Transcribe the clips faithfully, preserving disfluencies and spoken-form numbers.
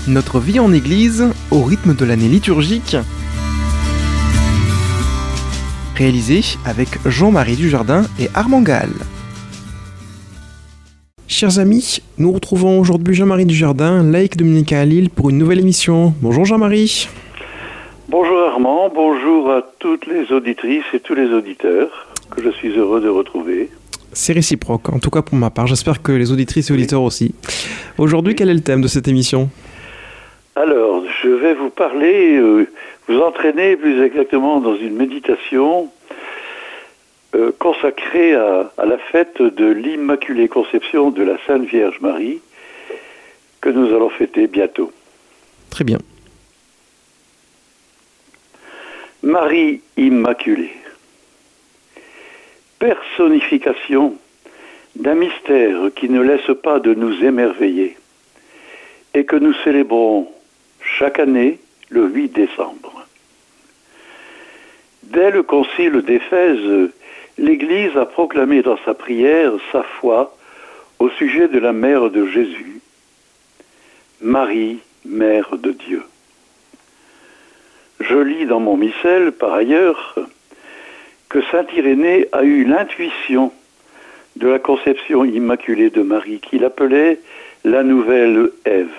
Notre vie en Église au rythme de l'année liturgique. Réalisé avec Jean-Marie Dujardin et Armand Gall. Chers amis, nous retrouvons aujourd'hui Jean-Marie Dujardin, laïc dominicain à Lille, pour une nouvelle émission. Bonjour Jean-Marie. Bonjour Armand, bonjour à toutes les auditrices et tous les auditeurs que je suis heureux de retrouver. C'est réciproque, en tout cas pour ma part. J'espère que les auditrices et auditeurs aussi. Aujourd'hui, quel est le thème de cette émission ? Alors, je vais vous parler, euh, vous entraîner plus exactement dans une méditation euh, consacrée à, à la fête de l'Immaculée Conception de la Sainte Vierge Marie que nous allons fêter bientôt. Très bien. Marie Immaculée, personnification d'un mystère qui ne laisse pas de nous émerveiller et que nous célébrons chaque année le huit décembre. Dès le concile d'Éphèse, l'Église a proclamé dans sa prière sa foi au sujet de la mère de Jésus, Marie, mère de Dieu. Je lis dans mon missel, par ailleurs, que saint Irénée a eu l'intuition de la conception immaculée de Marie, qu'il appelait la nouvelle Ève.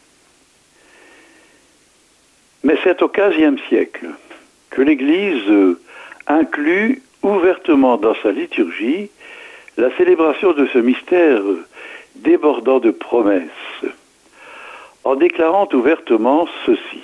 Mais c'est au quinzième siècle que l'Église inclut ouvertement dans sa liturgie la célébration de ce mystère débordant de promesses, en déclarant ouvertement ceci.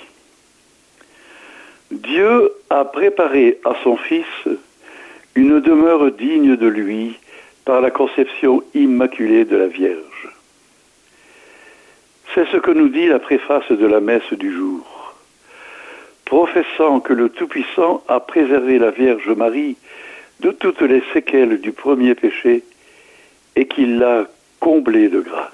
Dieu a préparé à son Fils une demeure digne de lui par la conception immaculée de la Vierge. C'est ce que nous dit la préface de la messe du jour. Professant que le Tout-Puissant a préservé la Vierge Marie de toutes les séquelles du premier péché et qu'il l'a comblée de grâce.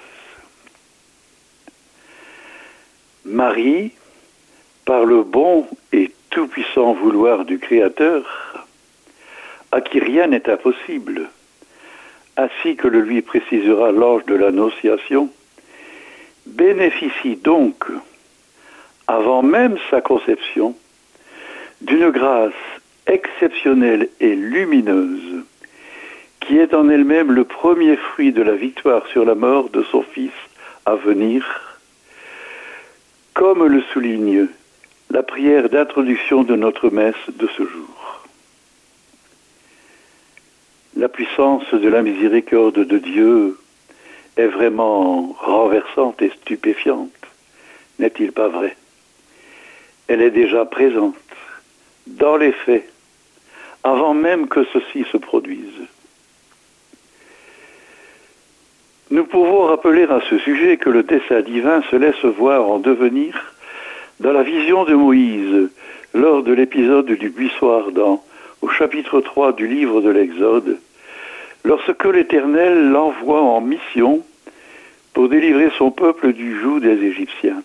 Marie, par le bon et tout-puissant vouloir du Créateur, à qui rien n'est impossible, ainsi que le lui précisera l'ange de l'Annonciation, bénéficie donc, avant même sa conception, d'une grâce exceptionnelle et lumineuse, qui est en elle-même le premier fruit de la victoire sur la mort de son Fils à venir, comme le souligne la prière d'introduction de notre messe de ce jour. La puissance de la miséricorde de Dieu est vraiment renversante et stupéfiante, n'est-il pas vrai ? Elle est déjà présente, dans les faits, avant même que ceci se produise. Nous pouvons rappeler à ce sujet que le dessein divin se laisse voir en devenir dans la vision de Moïse, lors de l'épisode du buisson ardent, au chapitre trois du livre de l'Exode, lorsque l'Éternel l'envoie en mission pour délivrer son peuple du joug des Égyptiens.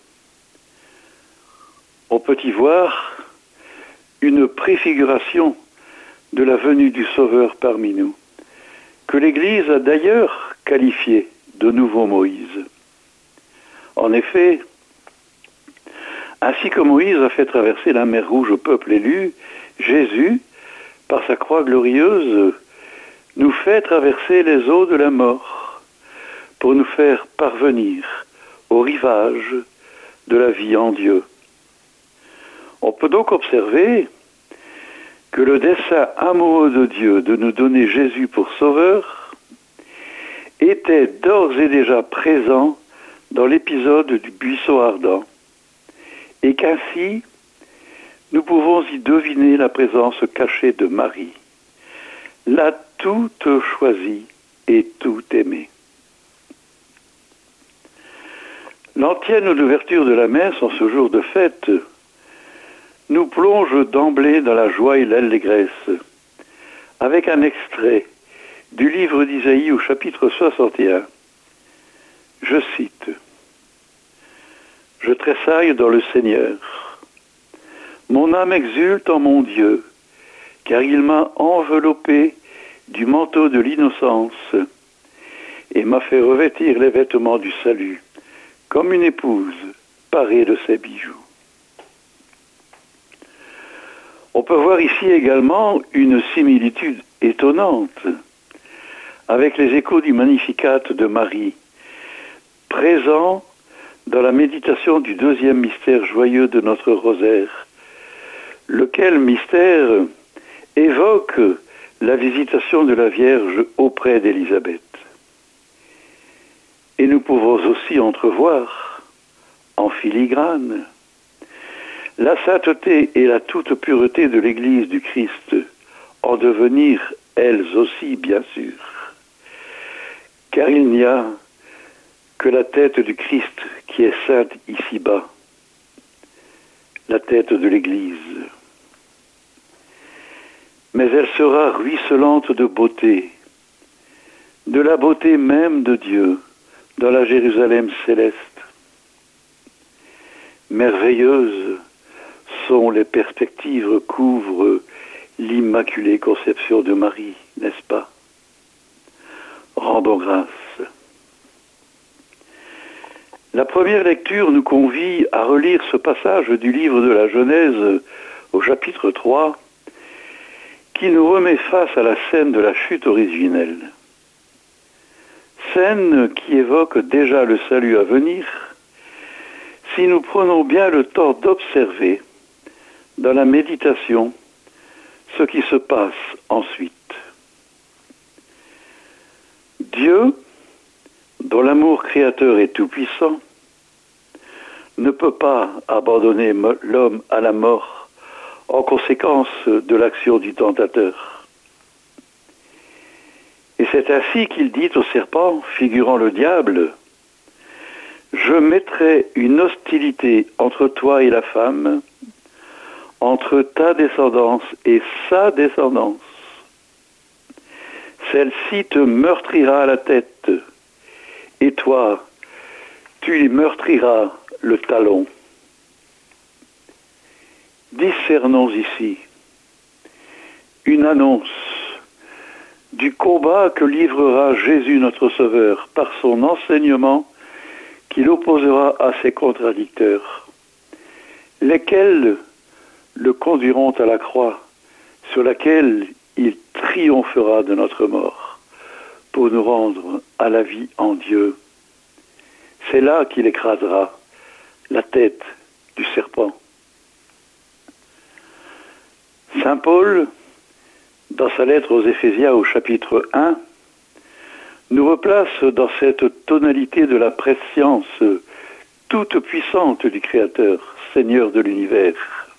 On peut y voir une préfiguration de la venue du Sauveur parmi nous, que l'Église a d'ailleurs qualifié de nouveau Moïse. En effet, ainsi que Moïse a fait traverser la mer Rouge au peuple élu, Jésus, par sa croix glorieuse, nous fait traverser les eaux de la mort pour nous faire parvenir au rivage de la vie en Dieu. On peut donc observer que le dessein amoureux de Dieu de nous donner Jésus pour sauveur était d'ores et déjà présent dans l'épisode du buisson ardent, et qu'ainsi nous pouvons y deviner la présence cachée de Marie, la toute choisie et tout aimée. L'antienne ouverture de la messe en ce jour de fête nous plonge d'emblée dans la joie et l'allégresse, avec un extrait du livre d'Isaïe au chapitre soixante et un. Je cite. « Je tressaille dans le Seigneur. Mon âme exulte en mon Dieu, car il m'a enveloppé du manteau de l'innocence et m'a fait revêtir les vêtements du salut, comme une épouse parée de ses bijoux. On peut voir ici également une similitude étonnante avec les échos du Magnificat de Marie, présent dans la méditation du deuxième mystère joyeux de notre rosaire, lequel mystère évoque la visitation de la Vierge auprès d'Élisabeth. Et nous pouvons aussi entrevoir, en filigrane, la sainteté et la toute pureté de l'Église du Christ, en devenir elles aussi, bien sûr. Car il n'y a que la tête du Christ qui est sainte ici-bas, la tête de l'Église. Mais elle sera ruisselante de beauté, de la beauté même de Dieu, dans la Jérusalem céleste. Merveilleuses sont les perspectives que couvre l'Immaculée Conception de Marie, n'est-ce pas? Rendons grâce. La première lecture nous convie à relire ce passage du livre de la Genèse au chapitre trois, qui nous remet face à la scène de la chute originelle. Scène qui évoque déjà le salut à venir, si nous prenons bien le temps d'observer dans la méditation ce qui se passe ensuite. Dieu, dont l'amour créateur est tout-puissant, ne peut pas abandonner l'homme à la mort en conséquence de l'action du tentateur. Et c'est ainsi qu'il dit au serpent, figurant le diable, « Je mettrai une hostilité entre toi et la femme, entre ta descendance et sa descendance. Celle-ci te meurtrira la tête, et toi, tu lui meurtriras le talon. » Discernons ici une annonce du combat que livrera Jésus notre Sauveur par son enseignement qu'il opposera à ses contradicteurs, lesquels le conduiront à la croix sur laquelle il triomphera de notre mort pour nous rendre à la vie en Dieu. C'est là qu'il écrasera la tête du serpent. Saint Paul, dans sa lettre aux Éphésiens au chapitre un, nous replace dans cette tonalité de la prescience toute puissante du Créateur, Seigneur de l'univers,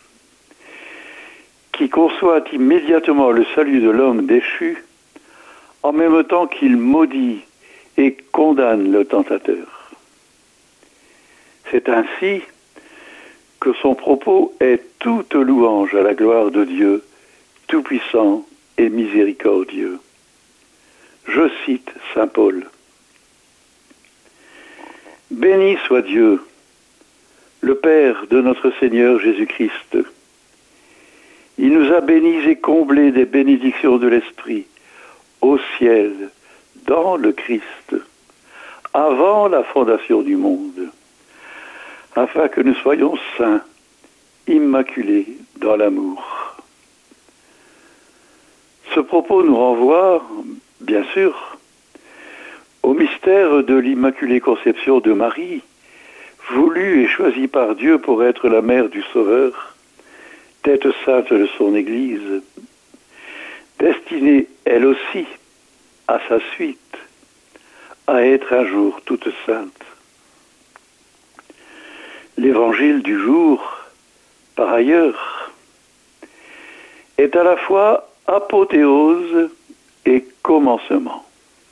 qui conçoit immédiatement le salut de l'homme déchu, en même temps qu'il maudit et condamne le tentateur. C'est ainsi que son propos est toute louange à la gloire de Dieu, tout-puissant et miséricordieux. Je cite saint Paul. « Béni soit Dieu, le Père de notre Seigneur Jésus-Christ. Il nous a bénis et comblés des bénédictions de l'Esprit, au ciel, dans le Christ, avant la fondation du monde, afin que nous soyons saints, immaculés dans l'amour. » Ce propos nous renvoie, bien sûr, au mystère de l'Immaculée Conception de Marie, voulue et choisie par Dieu pour être la mère du Sauveur, tête sainte de son Église, destinée, elle aussi, à sa suite, à être un jour toute sainte. L'évangile du jour, par ailleurs, est à la fois apothéose et commencement.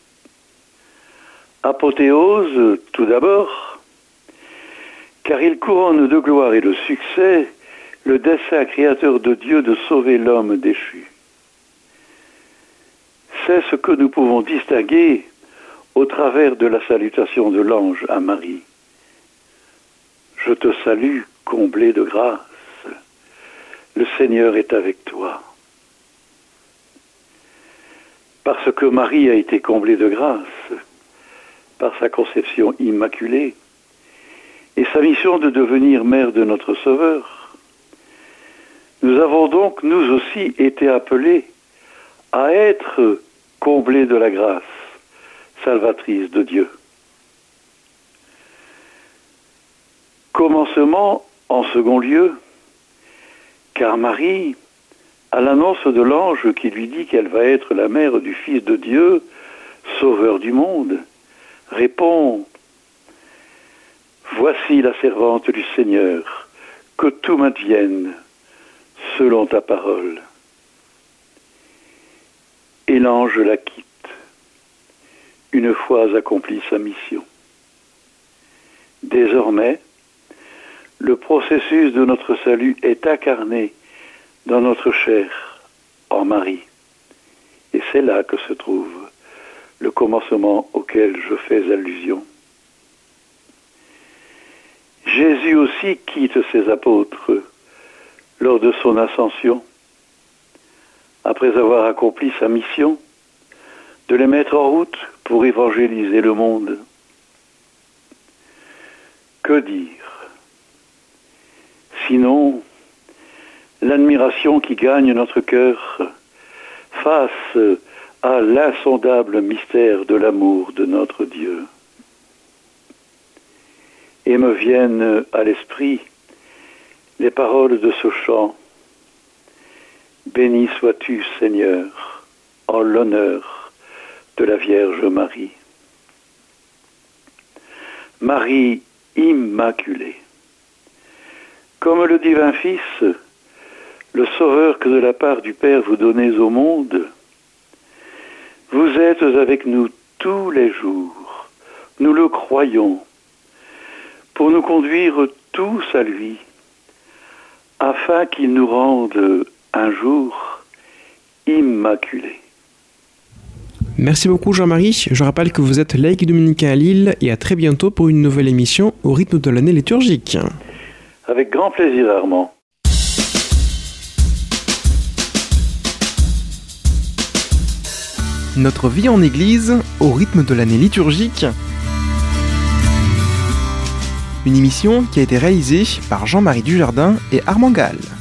Apothéose, tout d'abord, car il couronne de gloire et de succès le dessein créateur de Dieu de sauver l'homme déchu. C'est ce que nous pouvons distinguer au travers de la salutation de l'ange à Marie. « Je te salue, comblée de grâce. Le Seigneur est avec toi. » Parce que Marie a été comblée de grâce par sa conception immaculée, et sa mission de devenir mère de notre Sauveur. Nous avons donc, nous aussi, été appelés à être comblés de la grâce salvatrice de Dieu. Commencement en second lieu, car Marie, à l'annonce de l'ange qui lui dit qu'elle va être la mère du Fils de Dieu, Sauveur du monde, répond « Voici la servante du Seigneur, que tout m'advienne selon ta parole. » Et l'ange la quitte, une fois accomplie sa mission. Désormais, le processus de notre salut est incarné dans notre chair, en Marie. Et c'est là que se trouve le commencement auquel je fais allusion. Jésus aussi quitte ses apôtres lors de son ascension, après avoir accompli sa mission de les mettre en route pour évangéliser le monde. Que dire? Sinon, l'admiration qui gagne notre cœur face à l'insondable mystère de l'amour de notre Dieu. Et me viennent à l'esprit les paroles de ce chant. Béni sois-tu, Seigneur, en l'honneur de la Vierge Marie. Marie immaculée. Comme le divin Fils, le Sauveur que de la part du Père vous donnez au monde, vous êtes avec nous tous les jours, nous le croyons, pour nous conduire tous à lui, afin qu'il nous rende un jour immaculés. Merci beaucoup Jean-Marie. Je rappelle que vous êtes laïc dominicain à Lille et à très bientôt pour une nouvelle émission au rythme de l'année liturgique. Avec grand plaisir, Armand. Notre vie en Église au rythme de l'année liturgique. Une émission qui a été réalisée par Jean-Marie Dujardin et Armand Gall.